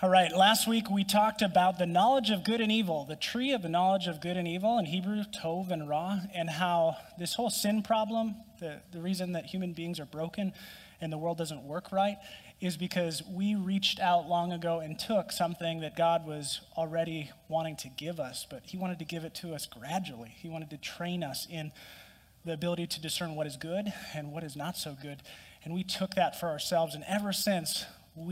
All right, last week we talked about the knowledge of good and evil, the tree of the knowledge of good and evil, in Hebrew, Tov and Ra, and how this whole sin problem, the reason that human beings are broken and the world doesn't work right, is because we reached out long ago and took something that God was already wanting to give us, but he wanted to give it to us gradually. He wanted to train us in the ability to discern what is good and what is not so good, and we took that for ourselves, and ever since,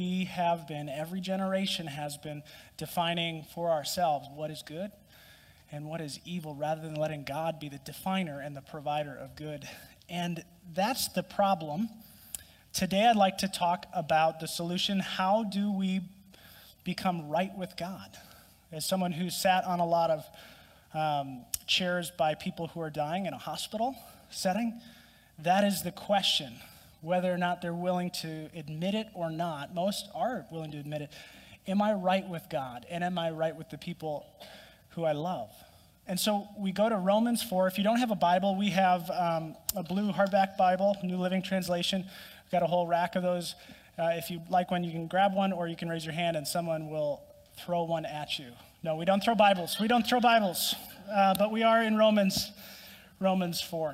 every generation has been defining for ourselves what is good and what is evil rather than letting God be the definer and the provider of good. And that's the problem. Today I'd like to talk about the solution. How do we become right with God? As someone who's sat on a lot of chairs by people who are dying in a hospital setting, that is the question. Whether or not they're willing to admit it or not, most are willing to admit it. Am I right with God? And am I right with the people who I love? And so we go to Romans 4. If you don't have a Bible, we have a blue hardback Bible, New Living Translation. We've got a whole rack of those. If you'd like one, you can grab one or you can raise your hand and someone will throw one at you. No, we don't throw Bibles. We don't throw Bibles. But we are in Romans 4.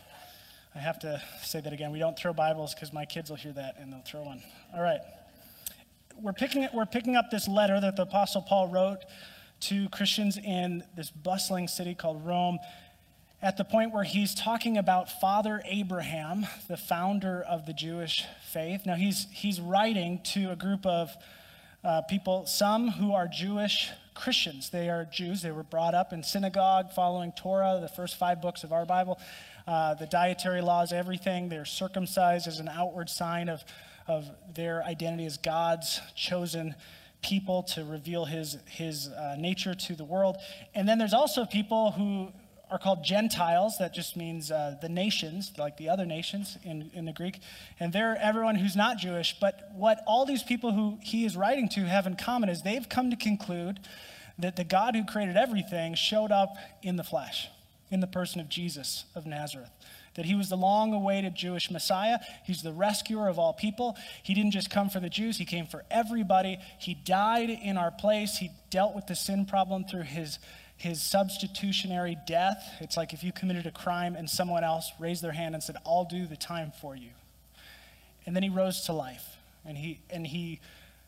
I have to say that again. We don't throw Bibles because my kids will hear that and they'll throw one. All right. We're picking up this letter that the Apostle Paul wrote to Christians in this bustling city called Rome at the point where he's talking about Father Abraham, the founder of the Jewish faith. Now, he's writing to a group of people, some who are Jewish Christians. They are Jews. They were brought up in synagogue following Torah, the first 5 books of our Bible. The dietary laws, everything. They're circumcised as an outward sign of their identity as God's chosen people to reveal his nature to the world. And then there's also people who are called Gentiles. That just means the nations, like the other nations in the Greek. And they're everyone who's not Jewish. But what all these people who he is writing to have in common is they've come to conclude that the God who created everything showed up in the flesh, in the person of Jesus of Nazareth. That he was the long-awaited Jewish Messiah. He's the rescuer of all people. He didn't just come for the Jews, he came for everybody. He died in our place. He dealt with the sin problem through his substitutionary death. It's like if you committed a crime and someone else raised their hand and said, I'll do the time for you. And then he rose to life. And he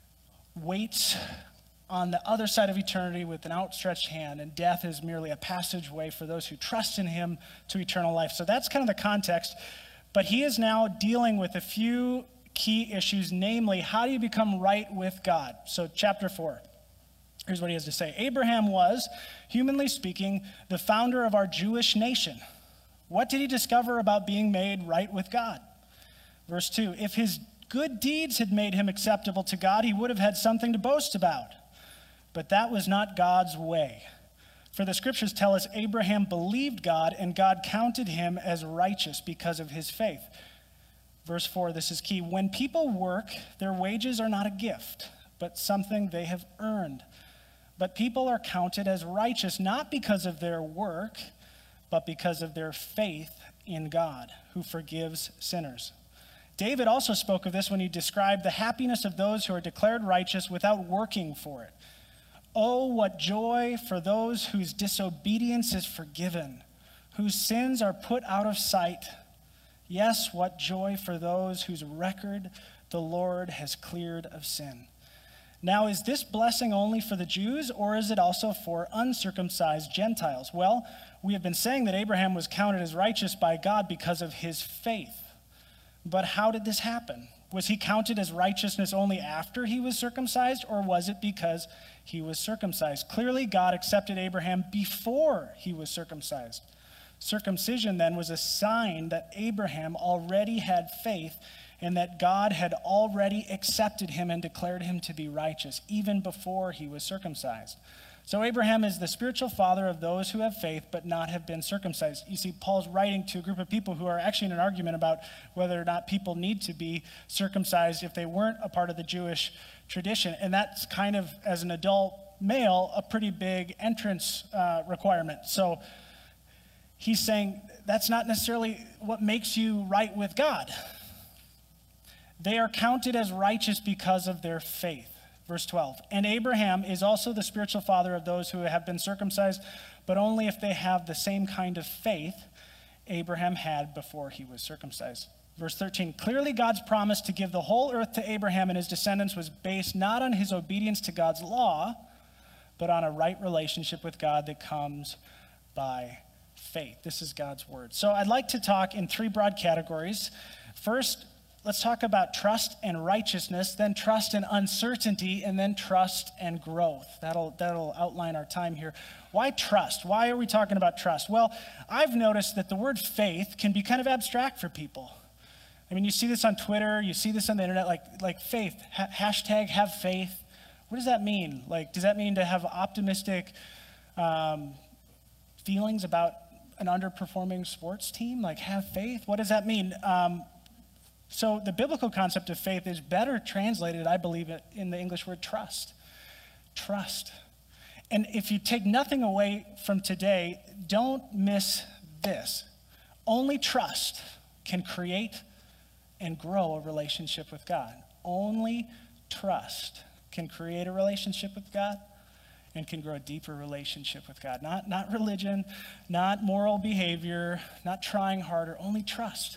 waits on the other side of eternity with an outstretched hand, and death is merely a passageway for those who trust in him to eternal life. So that's kind of the context. But he is now dealing with a few key issues, namely, how do you become right with God? So chapter 4, here's what he has to say. Abraham was, humanly speaking, the founder of our Jewish nation. What did he discover about being made right with God? Verse 2, if his good deeds had made him acceptable to God, he would have had something to boast about. But that was not God's way. For the scriptures tell us Abraham believed God, and God counted him as righteous because of his faith. Verse 4, this is key. When people work, their wages are not a gift, but something they have earned. But people are counted as righteous not because of their work, but because of their faith in God, who forgives sinners. David also spoke of this when he described the happiness of those who are declared righteous without working for it. Oh, what joy for those whose disobedience is forgiven, whose sins are put out of sight. Yes, what joy for those whose record the Lord has cleared of sin. Now, is this blessing only for the Jews, or is it also for uncircumcised Gentiles? Well, we have been saying that Abraham was counted as righteous by God because of his faith. But how did this happen? Was he counted as righteousness only after he was circumcised, or was it because he was circumcised? Clearly, God accepted Abraham before he was circumcised. Circumcision then was a sign that Abraham already had faith and that God had already accepted him and declared him to be righteous, even before he was circumcised. So Abraham is the spiritual father of those who have faith but not have been circumcised. You see, Paul's writing to a group of people who are actually in an argument about whether or not people need to be circumcised if they weren't a part of the Jewish tradition. And that's kind of, as an adult male, a pretty big entrance requirement. So he's saying that's not necessarily what makes you right with God. They are counted as righteous because of their faith. Verse 12, and Abraham is also the spiritual father of those who have been circumcised, but only if they have the same kind of faith Abraham had before he was circumcised. Verse 13, clearly God's promise to give the whole earth to Abraham and his descendants was based not on his obedience to God's law, but on a right relationship with God that comes by faith. This is God's word. So I'd like to talk in three broad categories. First, let's talk about trust and righteousness, then trust and uncertainty, and then trust and growth. That'll outline our time here. Why trust? Why are we talking about trust? Well, I've noticed that the word faith can be kind of abstract for people. I mean, you see this on Twitter, you see this on the internet, like faith, hashtag have faith. What does that mean? Like, does that mean to have optimistic feelings about an underperforming sports team? Like, have faith? What does that mean? So the biblical concept of faith is better translated, I believe, in the English word trust. Trust. And if you take nothing away from today, don't miss this. Only trust can create and grow a relationship with God. Only trust can create a relationship with God and can grow a deeper relationship with God. Not religion, not moral behavior, not trying harder, only trust.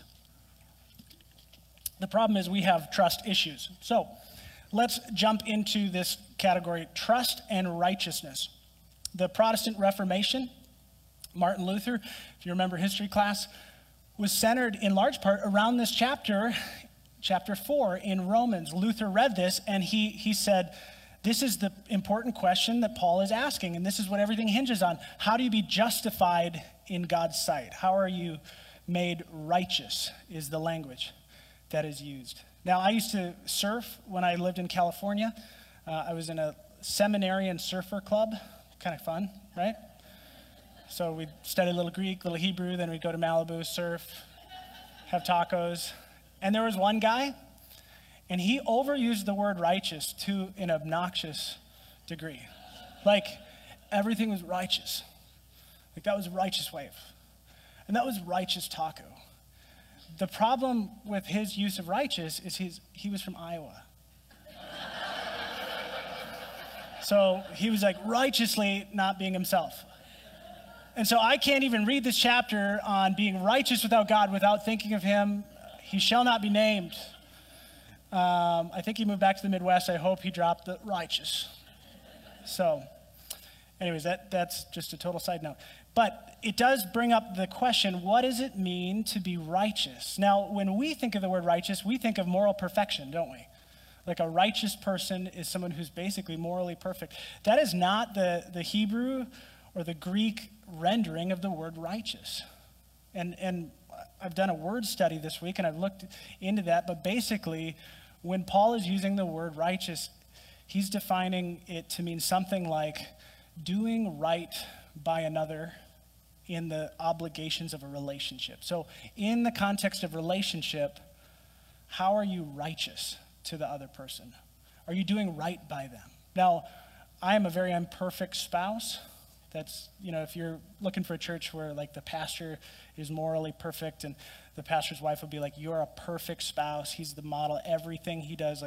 The problem is we have trust issues. So let's jump into this category, trust and righteousness. The Protestant Reformation, Martin Luther, if you remember history class, was centered in large part around this chapter 4 in Romans. Luther read this and he said, this is the important question that Paul is asking, and this is what everything hinges on. How do you be justified in God's sight? How are you made righteous is the language that is used. Now, I used to surf when I lived in California. I was in a seminarian surfer club. Kind of fun, right? So we'd study a little Greek, a little Hebrew, then we'd go to Malibu, surf, have tacos. And there was one guy, and he overused the word righteous to an obnoxious degree. Like, everything was righteous. Like, that was a righteous wave. And that was righteous taco. The problem with his use of righteous is he was from Iowa. So he was like righteously not being himself. And so I can't even read this chapter on being righteous without God without thinking of him. He shall not be named. I think he moved back to the Midwest. I hope he dropped the righteous. So anyways, that's just a total side note. But it does bring up the question, what does it mean to be righteous? Now, when we think of the word righteous, we think of moral perfection, don't we? Like a righteous person is someone who's basically morally perfect. That is not the Hebrew or the Greek rendering of the word righteous. And I've done a word study this week and I've looked into that, but basically when Paul is using the word righteous, he's defining it to mean something like doing right by another in the obligations of a relationship. So in the context of relationship, how are you righteous to the other person? Are you doing right by them? Now, I am a very imperfect spouse. That's, if you're looking for a church where like the pastor is morally perfect and the pastor's wife will be like, you're a perfect spouse. He's the model. Everything he does,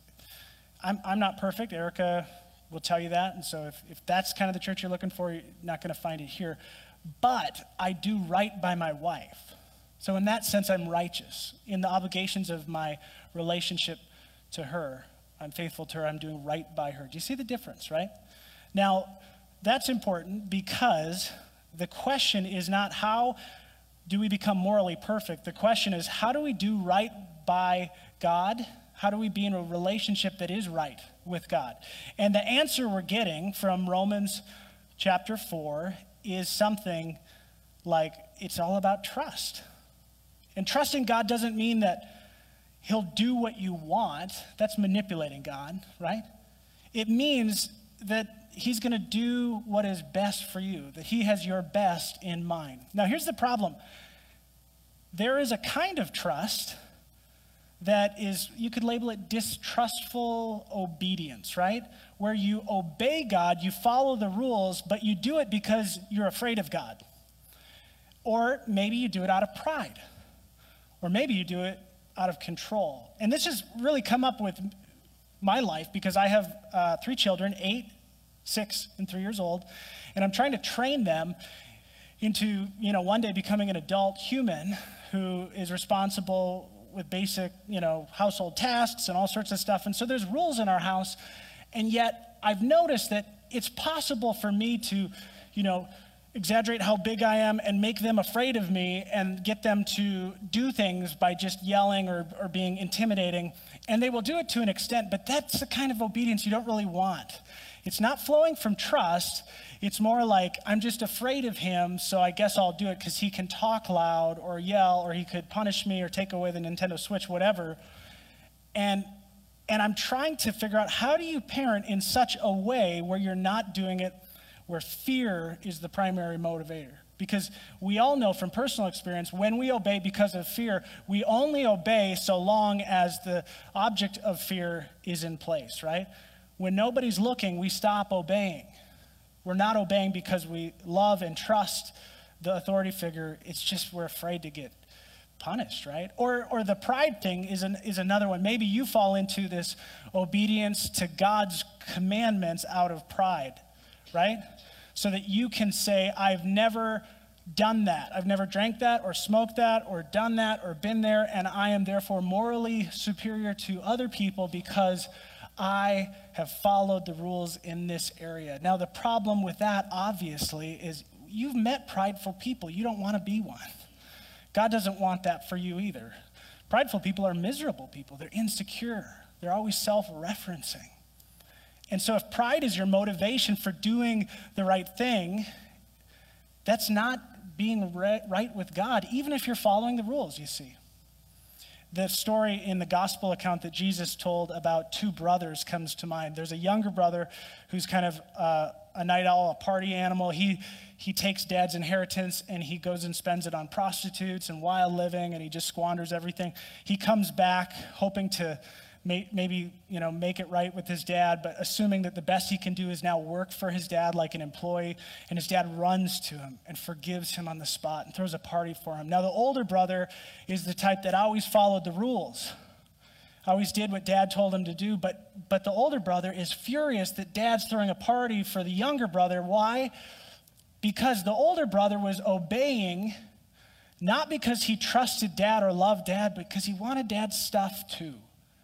I'm not perfect. Erica will tell you that. And so if that's kind of the church you're looking for, you're not going to find it here. But I do right by my wife. So in that sense, I'm righteous. In the obligations of my relationship to her, I'm faithful to her. I'm doing right by her. Do you see the difference, right? Now, that's important because the question is not how do we become morally perfect? The question is how do we do right by God? How do we be in a relationship that is right with God? And the answer we're getting from Romans chapter 4 is something like it's all about trust. And trusting God doesn't mean that he'll do what you want. That's manipulating God, right? It means that he's going to do what is best for you, that he has your best in mind. Now, here's the problem. There is a kind of trust that is, you could label it distrustful obedience, right? Where you obey God, you follow the rules, but you do it because you're afraid of God. Or maybe you do it out of pride. Or maybe you do it out of control. And this has really come up with my life because I have 3 children, 8, 6, and 3 years old, and I'm trying to train them into, one day becoming an adult human who is responsible with basic, household tasks and all sorts of stuff. And so there's rules in our house, and yet I've noticed that it's possible for me to, exaggerate how big I am and make them afraid of me and get them to do things by just yelling or being intimidating. And they will do it to an extent, but that's the kind of obedience you don't really want. It's not flowing from trust. It's more like, I'm just afraid of him, so I guess I'll do it because he can talk loud or yell, or he could punish me or take away the Nintendo Switch, whatever. And I'm trying to figure out, how do you parent in such a way where you're not doing it where fear is the primary motivator? Because we all know from personal experience, when we obey because of fear, we only obey so long as the object of fear is in place, right? When nobody's looking, we stop obeying. We're not obeying because we love and trust the authority figure. It's just we're afraid to get punished, right? Or the pride thing is another one. Maybe you fall into this obedience to God's commandments out of pride, right? So that you can say, I've never done that. I've never drank that or smoked that or done that or been there, and I am therefore morally superior to other people because I have followed the rules in this area. Now, the problem with that, obviously, is you've met prideful people. You don't want to be one. God doesn't want that for you either. Prideful people are miserable people. They're insecure. They're always self-referencing. And so if pride is your motivation for doing the right thing, that's not being right with God, even if you're following the rules, you see. The story in the gospel account that Jesus told about 2 brothers comes to mind. There's a younger brother who's kind of a night owl, a party animal. He takes dad's inheritance and he goes and spends it on prostitutes and wild living, and he just squanders everything. He comes back hoping to maybe make it right with his dad, but assuming that the best he can do is now work for his dad like an employee, and his dad runs to him and forgives him on the spot and throws a party for him. Now, the older brother is the type that always followed the rules, always did what dad told him to do, but the older brother is furious that dad's throwing a party for the younger brother. Why? Because the older brother was obeying, not because he trusted dad or loved dad, but because he wanted dad's stuff too.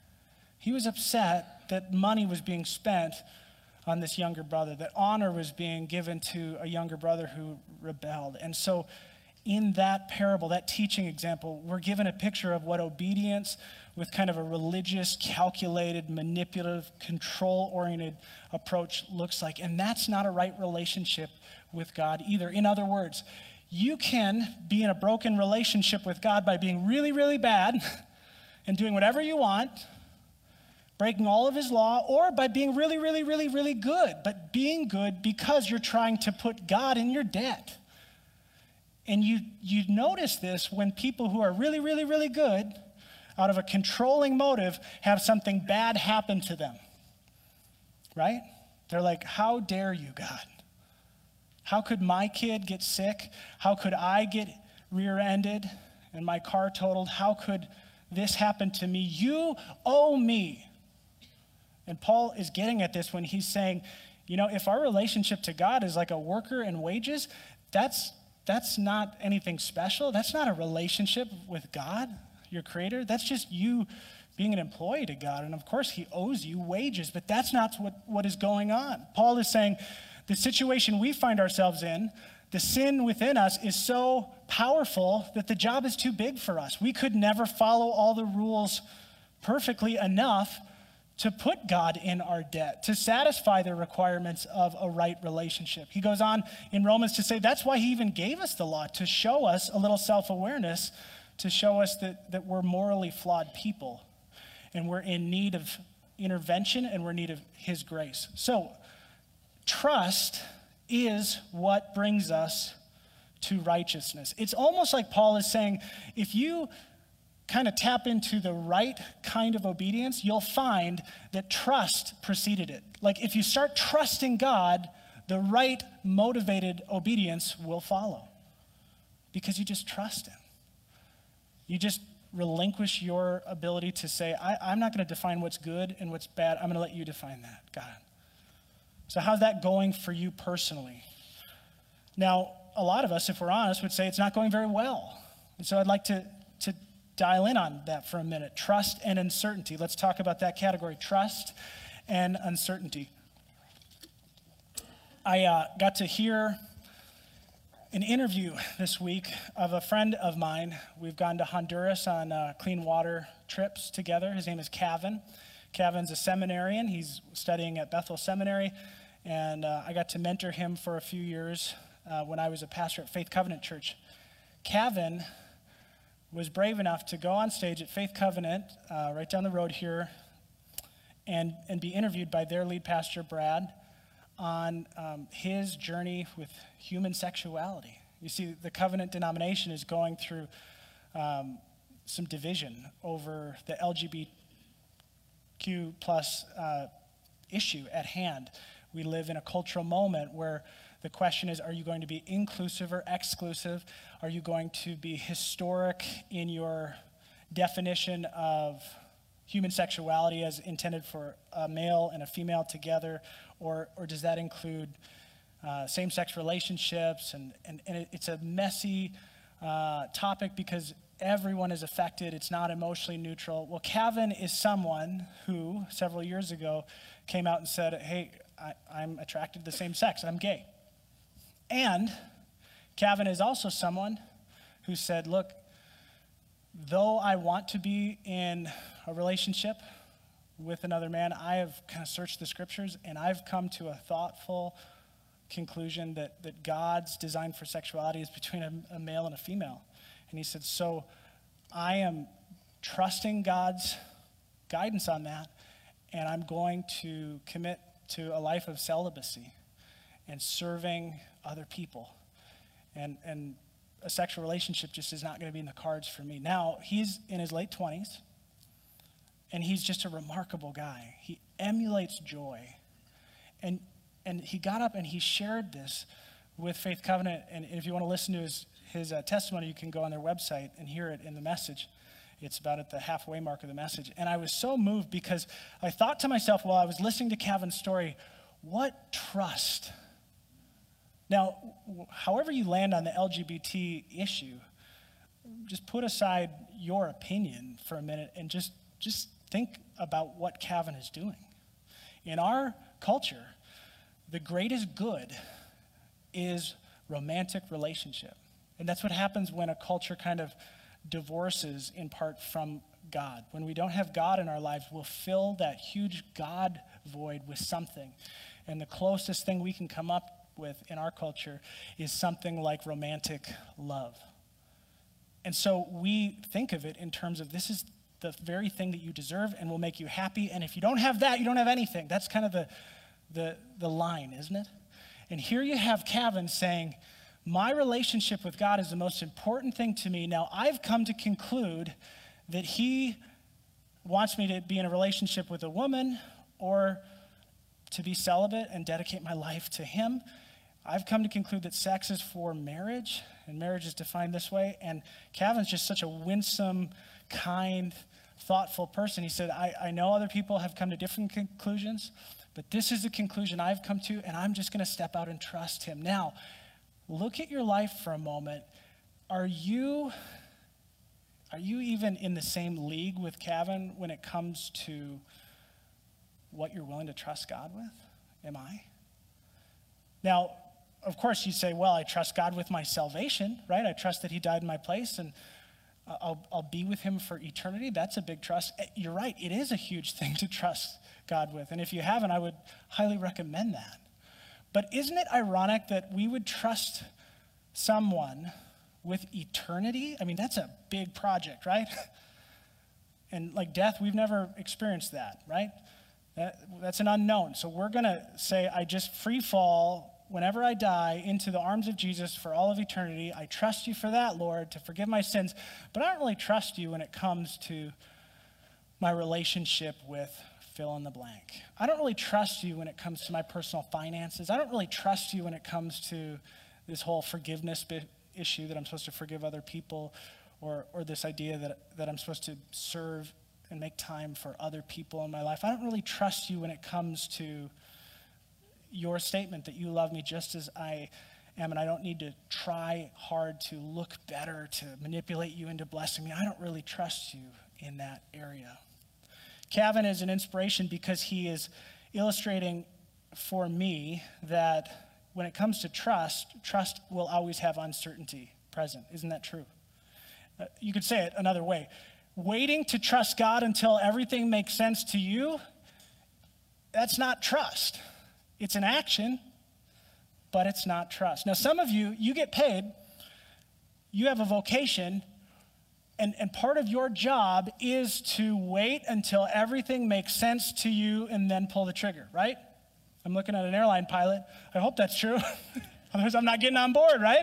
He was upset that money was being spent on this younger brother, that honor was being given to a younger brother who rebelled. And so in that parable, that teaching example, we're given a picture of what obedience with kind of a religious, calculated, manipulative, control-oriented approach looks like. And that's not a right relationship with God either. In other words, you can be in a broken relationship with God by being really, really bad and doing whatever you want, breaking all of his law, or by being really, really, really, really good, but being good because you're trying to put God in your debt. And you notice this when people who are really, really, really good, out of a controlling motive, have something bad happen to them, right? They're like, how dare you, God? How could my kid get sick? How could I get rear-ended and my car totaled? How could this happen to me? You owe me. And Paul is getting at this when he's saying, if our relationship to God is like a worker and wages, that's not anything special. That's not a relationship with God, your creator. That's just you being an employee to God. And of course, he owes you wages, but that's not what is going on. Paul is saying the situation we find ourselves in, the sin within us is so powerful that the job is too big for us. We could never follow all the rules perfectly enough to put God in our debt, to satisfy the requirements of a right relationship. He goes on in Romans to say that's why he even gave us the law, to show us a little self-awareness, to show us that we're morally flawed people and we're in need of intervention and we're in need of his grace. So trust is what brings us to righteousness. It's almost like Paul is saying, if you kind of tap into the right kind of obedience, you'll find that trust preceded it. Like if you start trusting God, the right motivated obedience will follow because you just trust him. You just relinquish your ability to say, I'm not going to define what's good and what's bad. I'm going to let you define that, God. So how's that going for you personally? Now, a lot of us, if we're honest, would say it's not going very well. And so I'd like to dial in on that for a minute. Trust and uncertainty. Let's talk about that category, trust and uncertainty. I got to hear an interview this week of a friend of mine. We've gone to Honduras on clean water trips together. His name is Kevin. Kevin's a seminarian. He's studying at Bethel Seminary, and I got to mentor him for a few years when I was a pastor at Faith Covenant Church. Kevin was brave enough to go on stage at Faith Covenant right down the road here and be interviewed by their lead pastor, Brad, on his journey with human sexuality. You see, the Covenant denomination is going through some division over the LGBTQ plus issue at hand. We live in a cultural moment where the question is, are you going to be inclusive or exclusive? Are you going to be historic in your definition of human sexuality as intended for a male and a female together? Or does that include same-sex relationships? And it's a messy topic because everyone is affected. It's not emotionally neutral. Well, Kevin is someone who, several years ago, came out and said, hey, I'm attracted to the same sex. I'm gay. And Kevin is also someone who said, look, though I want to be in a relationship with another man, I have kind of searched the scriptures and I've come to a thoughtful conclusion that God's design for sexuality is between a male and a female. And he said, so I am trusting God's guidance on that, and I'm going to commit to a life of celibacy and serving other people. And a sexual relationship just is not going to be in the cards for me. Now, he's in his late 20s, and he's just a remarkable guy. He emulates joy. And he got up and he shared this with Faith Covenant. And if you want to listen to his testimony, you can go on their website and hear it in the message. It's about at the halfway mark of the message. And I was so moved because I thought to myself while I was listening to Kevin's story, what trust? Now, however you land on the LGBT issue, just put aside your opinion for a minute and just think about what Kevin is doing. In our culture, the greatest good is romantic relationship. And that's what happens when a culture kind of divorces in part from God. When we don't have God in our lives, we'll fill that huge God void with something. And the closest thing we can come up with in our culture is something like romantic love. And so we think of it in terms of this is the very thing that you deserve and will make you happy. And if you don't have that, you don't have anything. That's kind of the line, isn't it? And here you have Kevin saying, my relationship with God is the most important thing to me. Now, I've come to conclude that he wants me to be in a relationship with a woman or to be celibate and dedicate my life to him. I've come to conclude that sex is for marriage, and marriage is defined this way. And Kevin's just such a winsome, kind, thoughtful person. He said, I know other people have come to different conclusions, but this is the conclusion I've come to, and I'm just going to step out and trust him. Now, look at your life for a moment. Are you even in the same league with Kevin when it comes to what you're willing to trust God with? Am I? Now, of course, you say, well, I trust God with my salvation, right? I trust that he died in my place, and I'll be with him for eternity. That's a big trust. You're right. It is a huge thing to trust God with. And if you haven't, I would highly recommend that. But isn't it ironic that we would trust someone with eternity? I mean, that's a big project, right? And like death, we've never experienced that, right? That's an unknown. So we're going to say, I just free fall whenever I die into the arms of Jesus for all of eternity. I trust you for that, Lord, to forgive my sins. But I don't really trust you when it comes to my relationship with fill in the blank. I don't really trust you when it comes to my personal finances. I don't really trust you when it comes to this whole forgiveness issue that I'm supposed to forgive other people, or this idea that I'm supposed to serve and make time for other people in my life. I don't really trust you when it comes to your statement that you love me just as I am, and I don't need to try hard to look better, to manipulate you into blessing me. I don't really trust you in that area. Calvin is an inspiration because he is illustrating for me that when it comes to trust will always have uncertainty present. Isn't that true? You could say it another way. Waiting to trust God until everything makes sense to you, that's not trust. It's an action, but it's not trust. Now, some of you, you get paid, you have a vocation, and part of your job is to wait until everything makes sense to you and then pull the trigger, right? I'm looking at an airline pilot. I hope that's true. Otherwise, I'm not getting on board, right?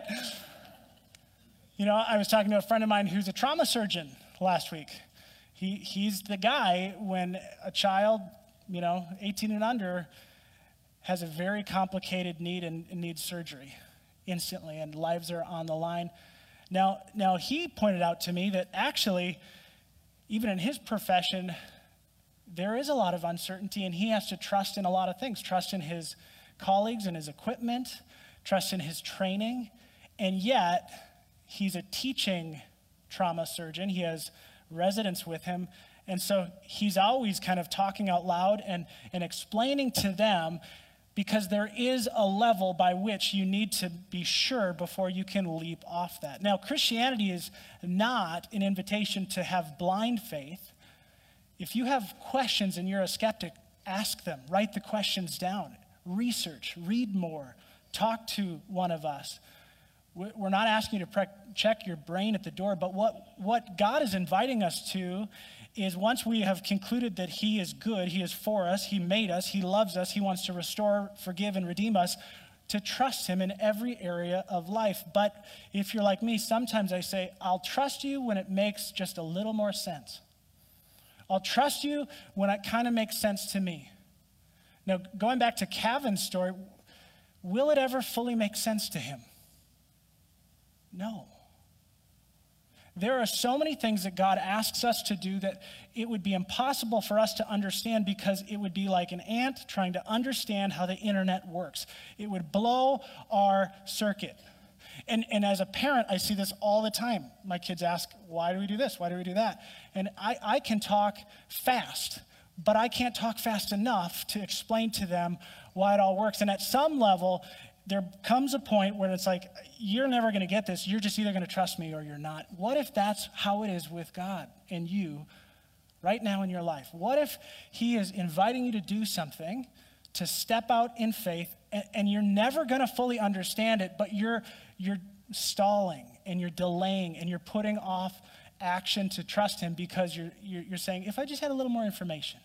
You know, I was talking to a friend of mine who's a trauma surgeon last week. He's the guy when a child, 18 and under, has a very complicated need and needs surgery instantly, and lives are on the line. Now he pointed out to me that actually, even in his profession, there is a lot of uncertainty, and he has to trust in a lot of things. Trust in his colleagues and his equipment, trust in his training, and yet he's a teaching trauma surgeon. He has residents with him, and so he's always kind of talking out loud and explaining to them, because there is a level by which you need to be sure before you can leap off that. Now, Christianity is not an invitation to have blind faith. If you have questions and you're a skeptic, ask them. Write the questions down. Research. Read more. Talk to one of us. We're not asking you to check your brain at the door, but what God is inviting us to is, once we have concluded that he is good, he is for us, he made us, he loves us, he wants to restore, forgive, and redeem us, to trust him in every area of life. But if you're like me, sometimes I say, I'll trust you when it makes just a little more sense. I'll trust you when it kind of makes sense to me. Now, going back to Calvin's story, will it ever fully make sense to him? No. There are so many things that God asks us to do that it would be impossible for us to understand, because it would be like an ant trying to understand how the internet works. It would blow our circuit. And as a parent, I see this all the time. My kids ask, why do we do this? Why do we do that? And I can talk fast, but I can't talk fast enough to explain to them why it all works. And at some level, there comes a point where it's like, you're never going to get this. You're just either going to trust me or you're not. What if that's how it is with God and you right now in your life? What if he is inviting you to do something, to step out in faith, and you're never going to fully understand it, but you're stalling and you're delaying and you're putting off action to trust him because you're saying, if I just had a little more information.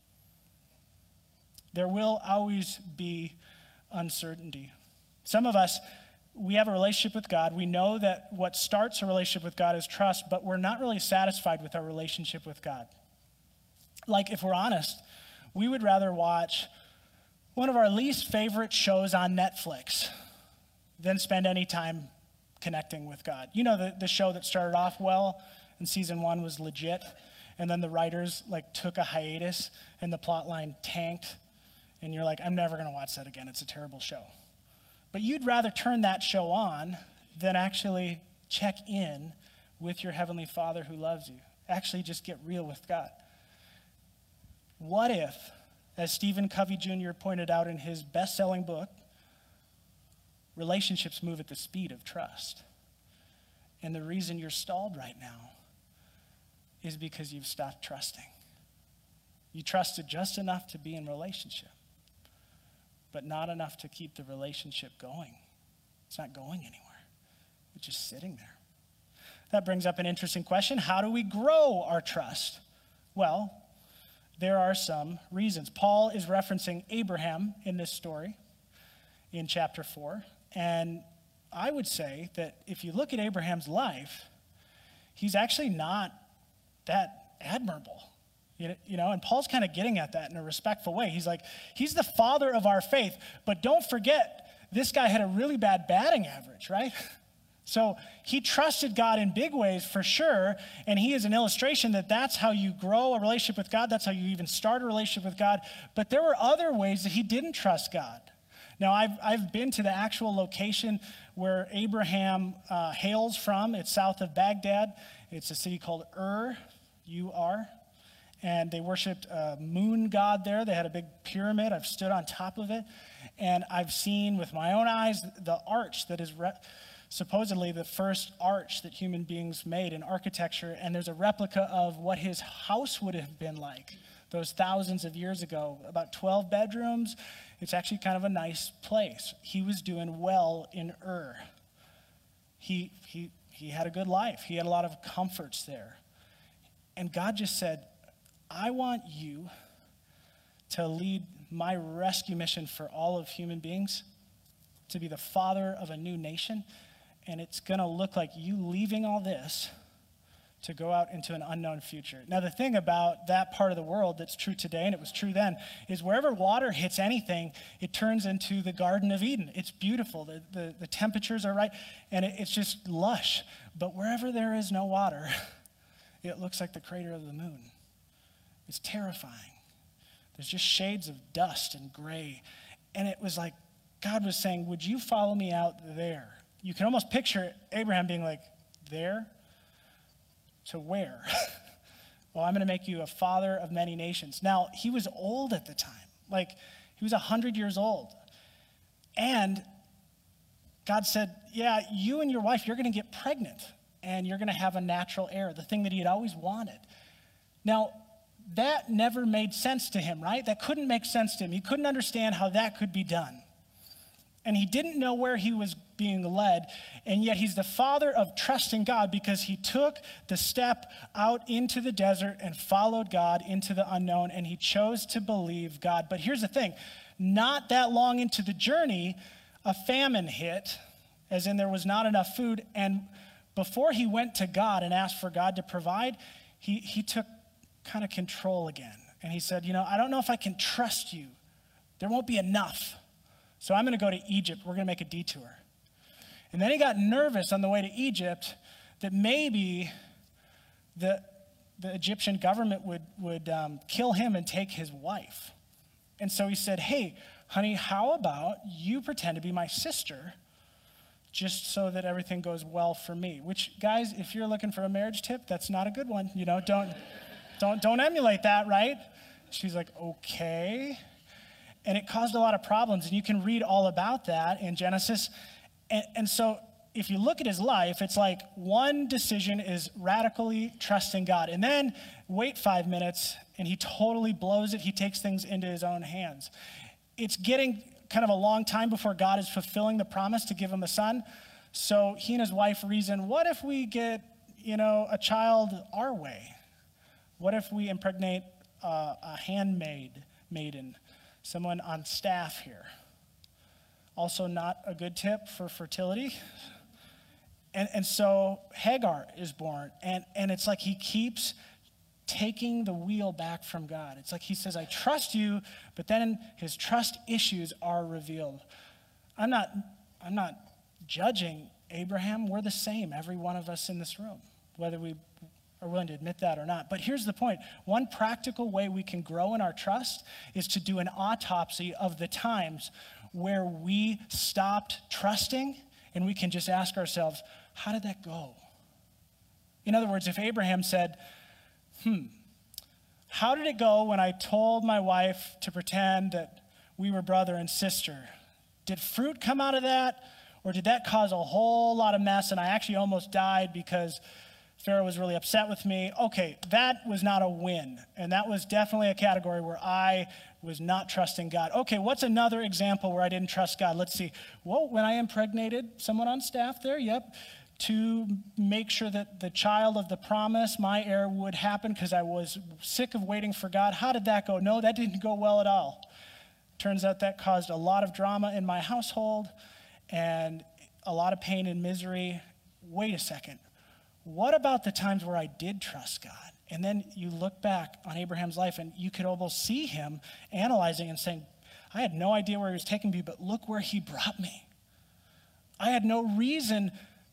There will always be uncertainty. Some of us, we have a relationship with God. We know that what starts a relationship with God is trust, but we're not really satisfied with our relationship with God. Like, if we're honest, we would rather watch one of our least favorite shows on Netflix than spend any time connecting with God. You know, the show that started off well and season 1 was legit, and then the writers took a hiatus and the plot line tanked, and you're like, I'm never going to watch that again. It's a terrible show. But you'd rather turn that show on than actually check in with your Heavenly Father who loves you. Actually just get real with God. What if, as Stephen Covey Jr. pointed out in his best-selling book, relationships move at the speed of trust. And the reason you're stalled right now is because you've stopped trusting. You trusted just enough to be in relationship, but not enough to keep the relationship going. It's not going anywhere. It's just sitting there. That brings up an interesting question. How do we grow our trust? Well, there are some reasons. Paul is referencing Abraham in this story in chapter 4. And I would say that if you look at Abraham's life, he's actually not that admirable. And Paul's kind of getting at that in a respectful way. He's like, he's the father of our faith, but don't forget, this guy had a really bad batting average, right? So he trusted God in big ways for sure, and he is an illustration that that's how you grow a relationship with God. That's how you even start a relationship with God. But there were other ways that he didn't trust God. Now, I've been to the actual location where Abraham hails from. It's south of Baghdad. It's a city called Ur, U-R, and they worshiped a moon god there. They had a big pyramid. I've stood on top of it, and I've seen with my own eyes the arch that is supposedly the first arch that human beings made in architecture, and there's a replica of what his house would have been like those thousands of years ago, about 12 bedrooms. It's actually kind of a nice place. He was doing well in Ur. He had a good life. He had a lot of comforts there. And God just said, I want you to lead my rescue mission for all of human beings, to be the father of a new nation. And it's going to look like you leaving all this to go out into an unknown future. Now, the thing about that part of the world that's true today, and it was true then, is wherever water hits anything, it turns into the Garden of Eden. It's beautiful. The temperatures are right, and it's just lush. But wherever there is no water, it looks like the crater of the moon. It's terrifying. There's just shades of dust and gray. And it was like God was saying, would you follow me out there? You can almost picture Abraham being like, there? To where? Well, I'm going to make you a father of many nations. Now, he was old at the time. Like, he was 100 years old. And God said, yeah, you and your wife, you're going to get pregnant. And you're going to have a natural heir, the thing that he had always wanted. Now, that never made sense to him, right? That couldn't make sense to him. He couldn't understand how that could be done. And he didn't know where he was being led, and yet he's the father of trusting God because he took the step out into the desert and followed God into the unknown, and he chose to believe God. But here's the thing, not that long into the journey, a famine hit, as in there was not enough food, and before he went to God and asked for God to provide, he took kind of control again. And he said, I don't know if I can trust you. There won't be enough. So I'm going to go to Egypt. We're going to make a detour. And then he got nervous on the way to Egypt that maybe the Egyptian government would kill him and take his wife. And so he said, hey, honey, how about you pretend to be my sister just so that everything goes well for me? Which, guys, if you're looking for a marriage tip, that's not a good one. Don't emulate that, right? She's like, okay. And it caused a lot of problems, and you can read all about that in Genesis. And so if you look at his life, it's like one decision is radically trusting God, and then wait 5 minutes, and he totally blows it. He takes things into his own hands. It's getting kind of a long time before God is fulfilling the promise to give him a son. So he and his wife reason, what if we get, a child our way? What if we impregnate a maiden? Someone on staff here. Also not a good tip for fertility. And so Hagar is born. And it's like he keeps taking the wheel back from God. It's like he says, I trust you, but then his trust issues are revealed. I'm not judging Abraham. We're the same, every one of us in this room, whether we are willing to admit that or not. But here's the point. One practical way we can grow in our trust is to do an autopsy of the times where we stopped trusting, and we can just ask ourselves, how did that go? In other words, if Abraham said, how did it go when I told my wife to pretend that we were brother and sister? Did fruit come out of that, or did that cause a whole lot of mess and I actually almost died because Pharaoh was really upset with me? Okay, that was not a win. And that was definitely a category where I was not trusting God. Okay, what's another example where I didn't trust God? Let's see. Well, when I impregnated someone on staff there, to make sure that the child of the promise, my heir, would happen because I was sick of waiting for God. How did that go? No, that didn't go well at all. Turns out that caused a lot of drama in my household and a lot of pain and misery. Wait a second. What about the times where I did trust God? And then you look back on Abraham's life and you could almost see him analyzing and saying, I had no idea where he was taking me, but look where he brought me. I had no reason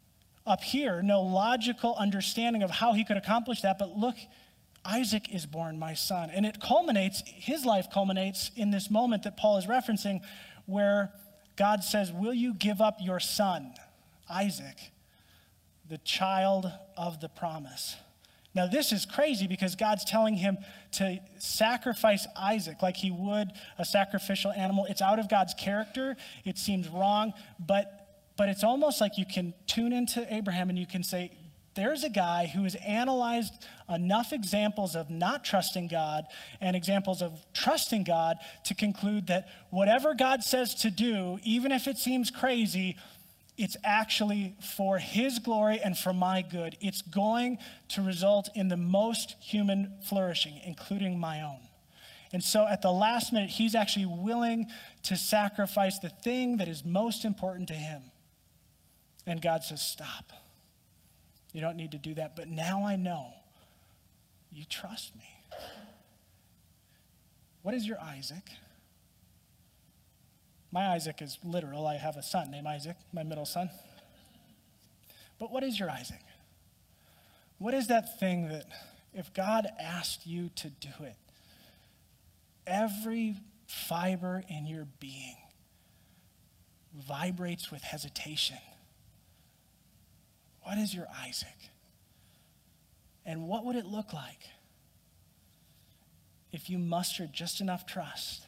up here, no logical understanding of how he could accomplish that, but look, Isaac is born, my son. And it culminates, his life culminates in this moment that Paul is referencing where God says, will you give up your son, Isaac, the child of the promise? Now, this is crazy because God's telling him to sacrifice Isaac like he would a sacrificial animal. It's out of God's character. It seems wrong, but it's almost like you can tune into Abraham and you can say, there's a guy who has analyzed enough examples of not trusting God and examples of trusting God to conclude that whatever God says to do, even if it seems crazy, it's actually for his glory and for my good. It's going to result in the most human flourishing, including my own. And so at the last minute, he's actually willing to sacrifice the thing that is most important to him. And God says, stop. You don't need to do that. But now I know you trust me. What is your Isaac? My Isaac is literal. I have a son named Isaac, my middle son. But what is your Isaac? What is that thing that if God asked you to do it, every fiber in your being vibrates with hesitation? What is your Isaac? And what would it look like if you mustered just enough trust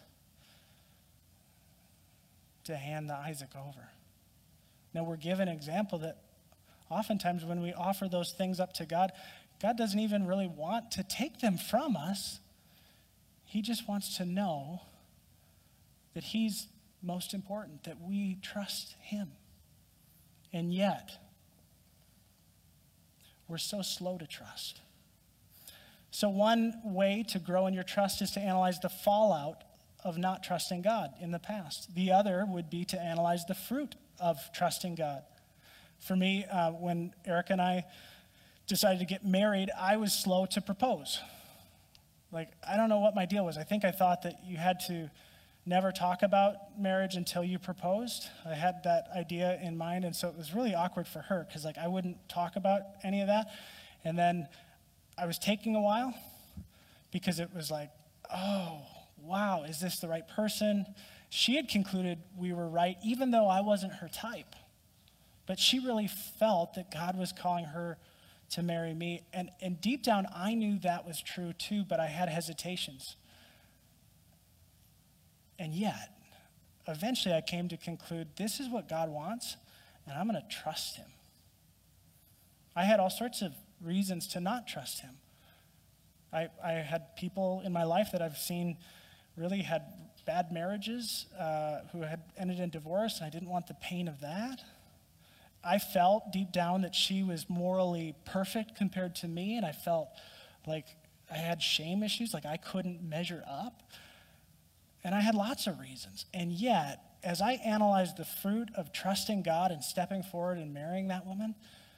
to hand the Isaac over? Now, we're given an example that oftentimes when we offer those things up to God, God doesn't even really want to take them from us. He just wants to know that he's most important, that we trust him. And yet, we're so slow to trust. So one way to grow in your trust is to analyze the fallout of not trusting God in the past. The other would be to analyze the fruit of trusting God. For me, when Eric and I decided to get married, I was slow to propose. Like, I don't know what my deal was. I think I thought that you had to never talk about marriage until you proposed. I had that idea in mind, and so it was really awkward for her because I wouldn't talk about any of that. And then I was taking a while because it was like, oh, wow, is this the right person? She had concluded we were right, even though I wasn't her type. But she really felt that God was calling her to marry me. And deep down, I knew that was true too, but I had hesitations. And yet, eventually I came to conclude this is what God wants, and I'm going to trust him. I had all sorts of reasons to not trust him. I had people in my life that I've seen really had bad marriages, who had ended in divorce, and I didn't want the pain of that. I felt deep down that she was morally perfect compared to me, and I felt like I had shame issues, like I couldn't measure up. And I had lots of reasons. And yet, as I analyzed the fruit of trusting God and stepping forward and marrying that woman,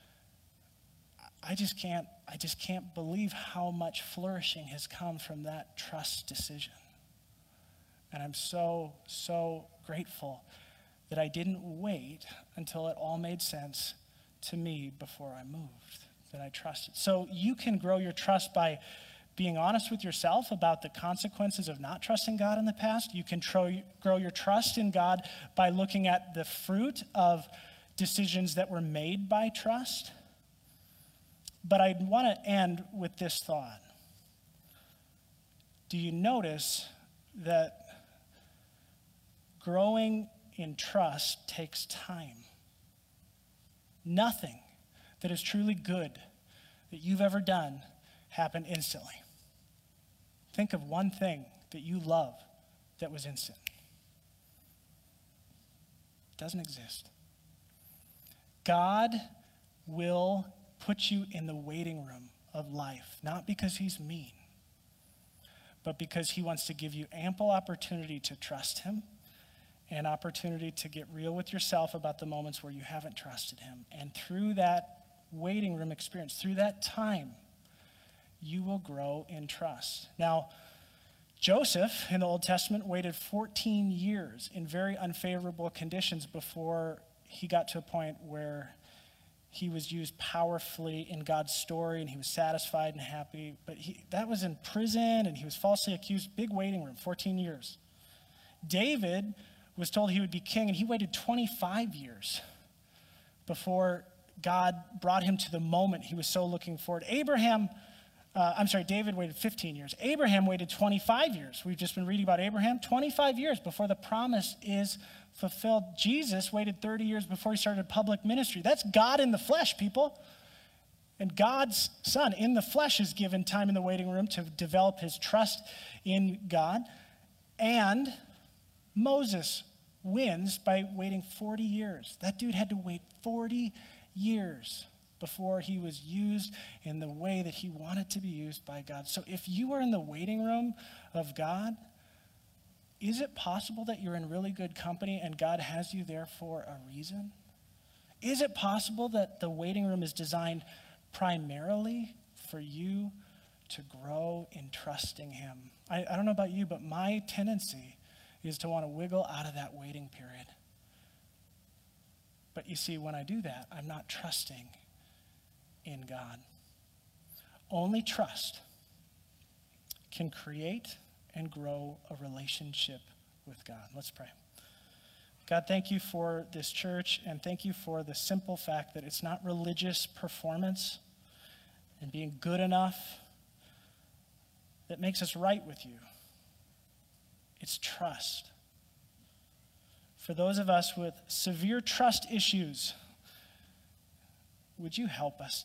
I just can't believe how much flourishing has come from that trust decision. And I'm so, so grateful that I didn't wait until it all made sense to me before I moved, that I trusted. So you can grow your trust by being honest with yourself about the consequences of not trusting God in the past. You can grow your trust in God by looking at the fruit of decisions that were made by trust. But I want to end with this thought. Do you notice that growing in trust takes time? Nothing that is truly good that you've ever done happened instantly. Think of one thing that you love that was instant. It doesn't exist. God will put you in the waiting room of life, not because he's mean, but because he wants to give you ample opportunity to trust him and opportunity to get real with yourself about the moments where you haven't trusted him. And through that waiting room experience, through that time, you will grow in trust. Now, Joseph in the Old Testament waited 14 years in very unfavorable conditions before he got to a point where he was used powerfully in God's story, and he was satisfied and happy. But that was in prison, and he was falsely accused. Big waiting room, 14 years. David was told he would be king, and he waited 25 years before God brought him to the moment he was so looking forward. David waited 15 years. Abraham waited 25 years. We've just been reading about Abraham. 25 years before the promise is fulfilled. Jesus waited 30 years before he started public ministry. That's God in the flesh, people. And God's Son in the flesh is given time in the waiting room to develop his trust in God. And Moses wins by waiting 40 years. That dude had to wait 40 years before he was used in the way that he wanted to be used by God. So if you are in the waiting room of God, is it possible that you're in really good company and God has you there for a reason? Is it possible that the waiting room is designed primarily for you to grow in trusting him? I don't know about you, but my tendency is to want to wiggle out of that waiting period. But you see, when I do that, I'm not trusting in God. Only trust can create and grow a relationship with God. Let's pray. God, thank you for this church, and thank you for the simple fact that it's not religious performance and being good enough that makes us right with you. It's trust. For those of us with severe trust issues, would you help us?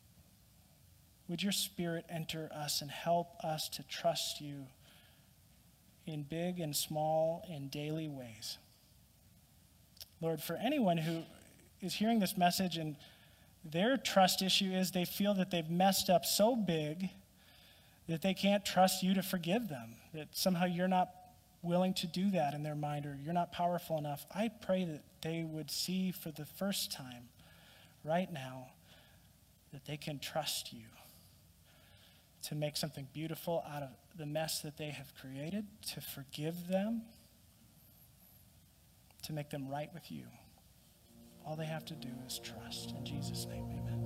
Would your Spirit enter us and help us to trust you in big and small and daily ways? Lord, for anyone who is hearing this message and their trust issue is they feel that they've messed up so big that they can't trust you to forgive them, that somehow you're not willing to do that in their mind, or you're not powerful enough, I pray that they would see for the first time right now that they can trust you to make something beautiful out of the mess that they have created, to forgive them, to make them right with you. All they have to do is trust. In Jesus' name, amen.